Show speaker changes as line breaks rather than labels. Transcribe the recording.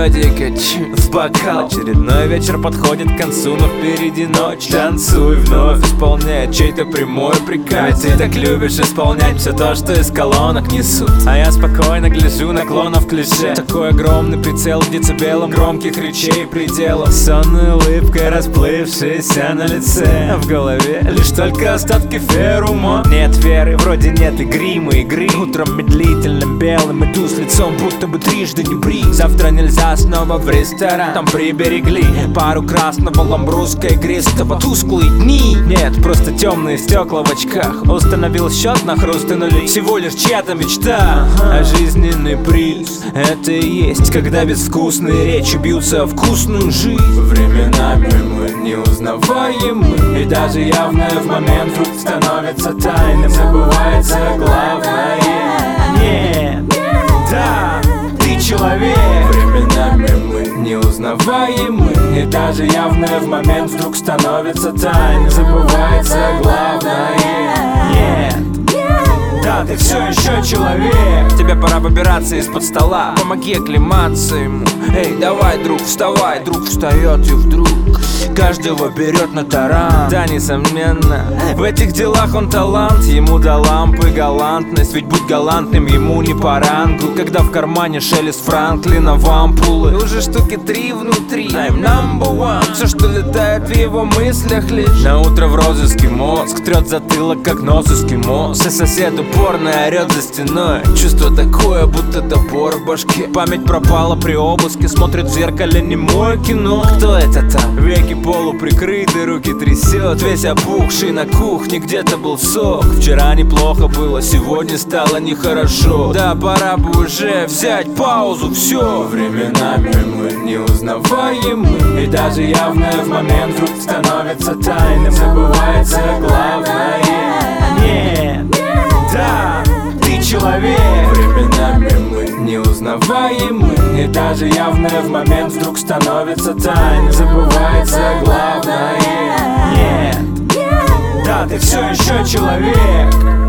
мелодика в бокал. Очередной вечер подходит к концу, но впереди ночь. Танцуй вновь, исполняя чей-то прямой приказ. Ведь ты так любишь исполнять все то, что из колонок несут. А я спокойно гляжу на клонов клише. Такой огромный прицел к децибелам громких речей пределов. Сонной улыбкой расплывшейся на лице, а в голове лишь только остатки феромон. Нет веры, вроде нет и грима, игры. Утром медлительным белым иду с лицом, будто бы трижды не брит. Завтра нельзя снова в ресторан, там приберегли пару красного ламбруска игристого. Тусклые дни, нет, просто темные стекла в очках. Установил счет на хруст и нули. Всего лишь чья-то мечта, а жизненный приз — это и есть, когда безвкусные речи бьются о вкусную жизнь. Временами мы неузнаваемы, и даже явное в момент вдруг становится тайным. Забывается главное. Нет, да, ты человек. Временами мы неузнаваемы, и даже явное в момент вдруг становится тайным. Забывается главное. Нет, да, ты все еще человек. Тебе пора выбираться из-под стола, помоги оклематься ему. Эй, давай, друг, вставай. Друг встает и вдруг каждого берет на таран. Да, несомненно, в этих делах он талант. Ему до лампы галантность, ведь будь галантным ему не по рангу. Когда в кармане шелест Франклина в ампулы, уже штуки 3 внутри. I'm number one. Все, что летает в его мыслях лишь. На утро в розыске мозг трет затылок, как нос эскимос. И сосед упорно орет за стеной. Чувство такое, будто топор в башке. Память пропала при обыске, смотрит в зеркале немое кино. Кто это там? Веки полуприкрыты, руки трясет. Весь опухший на кухне, где-то был сок. Вчера неплохо было, сегодня стало нехорошо. Да, пора бы уже взять паузу, все. Временами мы неузнаваемы, и даже явное в момент вдруг становится тайным. Забывается главное. Нет, да, ты человек. Временами мы неузнаваемы, и даже явное в момент вдруг становится тайным. Забывается главное. Нет, да, ты все еще человек.